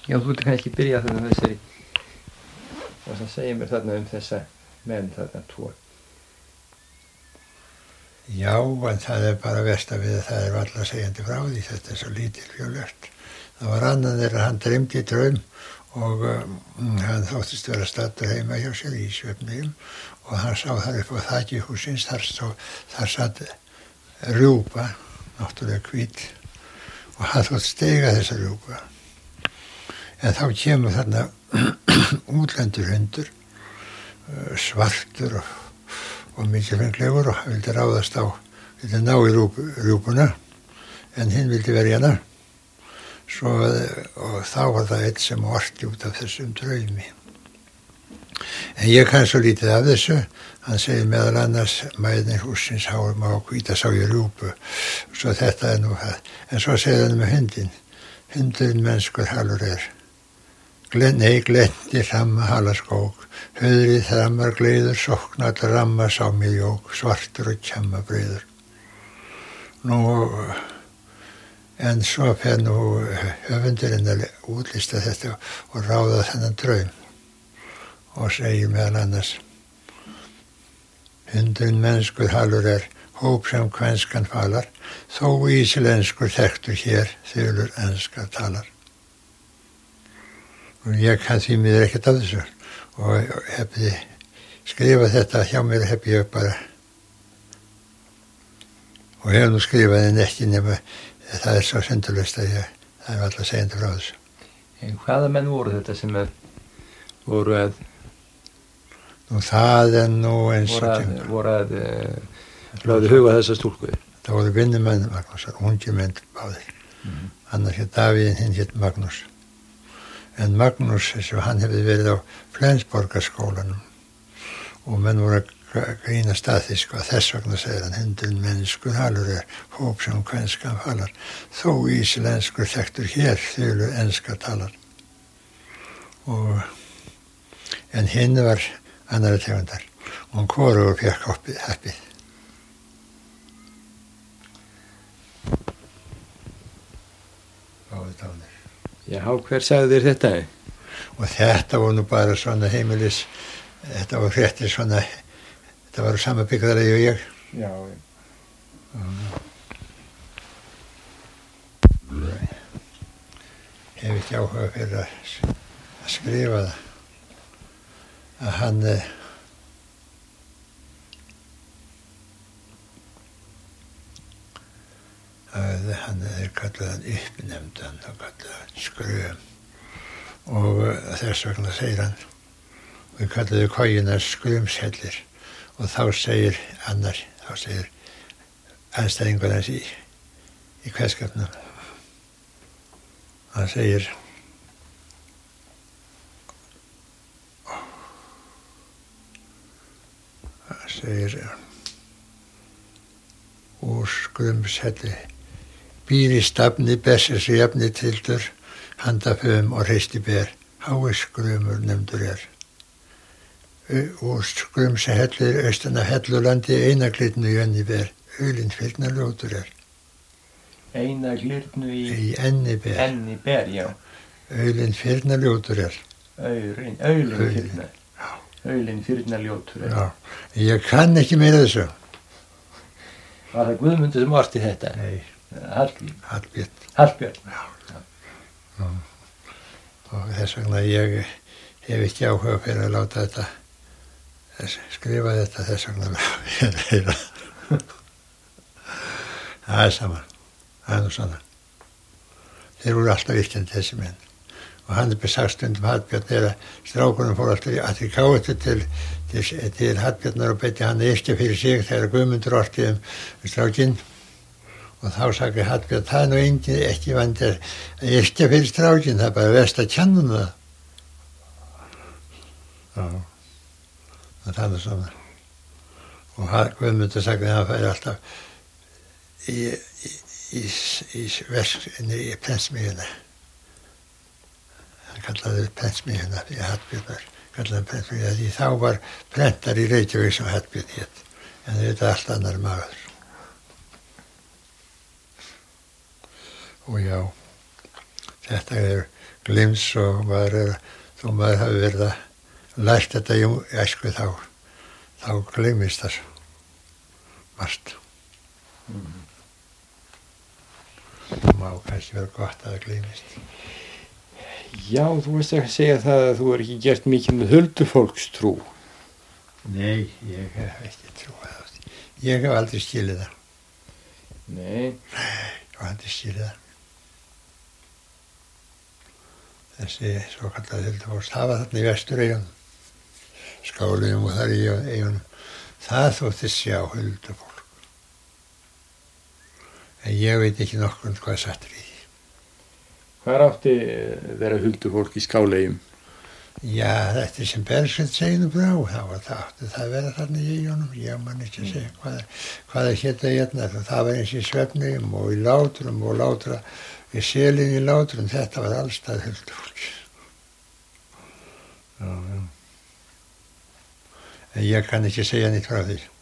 Já, þú ert kannski byrjað þarna þessari, það segir mér þarna þessa menn þarna tvo. Já, en það bara versta við að það varla segjandi frá því, þetta svo lítilfjörlegt. Það var annan þeirra, hann dreymdi draum og hann þóttist vera staddur heima hjá sér í svefnum og hann sá þar upp á þaki húsins, þar satt rjúpa, náttúrulega hvít, og hann þótt steiga þessa rjúpa. En þá kemur þarna útlendur hundur, svartur og mikilfenglegur og hann vildi ráðast vildi ná í rjúpuna, en hinn vildi verja hana. Og þá var það einn sem orti út af þessum draumi. En ég kann svo lítið af þessu, hann segir meðal annars mæðin húsins háum á hvíta sá ég rjúpu, svo þetta nú það. En svo segir hann með hundin, hundurinn mennskur halur glendi hramma halaskók, höðrið þrammar gleiður, sóknall ramma sá mig jók, svartur og kjamma breiður. En svo fer nú höfundurinn að útlista þetta og ráða þennan draum og segir meðal annars hundurinn mennskur halur hóp sem kvenskan falar, þó íslenskur þekktur hér þulur enskar talar. Og ég kann því miður ekkert af þessu og hefði skrifað þetta hjá mér ég bara og hef nú skrifað en ekki nema það svo syndulust að það alltaf segjandi frá þessu. En hvaða menn voru þetta sem voru að Nú það nú eins og voru að lögðu huga þessa stúlku? Það voru vinnumenn Magnúsar, ungi menn báðir. Annar hétt Davíð, hinn hétt Magnús. En Magnús, hann hefði verið á Flensborgarskólanum og menn voru að grínast að því að þess vegna segir hann hundurinn mennskur halur hóp sem kvenskan falar, þó íslenskur þekktur hér þulur enskar talar. En hinn var annarra tegundar og hann hvorugur fékk heppið. Báðir dánir. Já, hver sagði þér þetta? Og þetta var nú bara svona heimilis, þetta var fréttir svona, þetta var sama byggðarlegi og ég. Já. Hef ekki áhuga fyrir að skrifa það. Að hann kallaðan uppnefndan og kallaðan skröm og þess vegna segir hann við kallaðu kojuna skrumshellir og þá segir anstæðingur hans í kveðskapnum hann segir úr skrumshelli býr í stafni bessis jafni tildur handaföfum og hreisti ber hái skrumur nefndur úr skrumshellir austan af Hellulandi einaglirnu í enni ber aulinn fyrna ljótur Einaglirnu í enni ber enni ber, já. Aulinn fyrna ljótur Aulinn fyrna ljótur Já, ég kann ekki meira þessu. Var það Guðmundur sem orti þetta? Nei. Hallbjörn. Já. Og þess vegna ég hef ekki áhuga fyrir að láta skrifa þetta þess vegna ég heyra. Það er saman. Það er nú svona. Þeir voru alltaf virkjandi þessi menn. Og hann sagt stundum Hallbjörn strákunum fór alltaf að því kátu til Hallbjörnar og beitti hann yrkja fyrir sig þegar Guðmundur orti strákinn. Og þá sagði Hallbjörn, það nú ekki vandi að yrkja fyrir strákinn, það bara verst að kenna það. Já, það er svona. Og Guðmundur sagði að hann færi alltaf í prentsmiðjuna. Hann kallaði prentsmiðjuna því að Hallbjörn kallaði prentsmiðjuna því þá var prentar í Reykjavík sem Hallbjörn hét. En þetta er allt annar maður. Og já, þetta glims og þó maður hafi verið að lært þetta í æsku þá gleymist það margt. Það má kannski vera gott að það gleymist. Já, þú veist að segja það að þú er ekki gert mikið með huldufólkstrú. Nei, ég hef ekki trúið á því. Ég hef aldrei skilið það. Nei. Ég hef aldrei skilið það. Þessi svo kallað huldufólks hafa þarna í Vestureyjum, Skáleyjum og þar í eyjunum. Það þótti sjá huldufólk. En ég veit ekki nokkuð hvað sattur í því. Hvar átti vera huldufólk í Skáleyjum? Já, þetta sem Bergsveit segir frá, þá átti það að vera þarna í eyjunum. Ég man ekki að segja hvað það hétta hérna. Það var eins í Svefneyjum og í Látrum og Látra, í Selin í Látrum. Þetta var allstað huldufólk. Já. En ég kann ekki segja neitt frá því.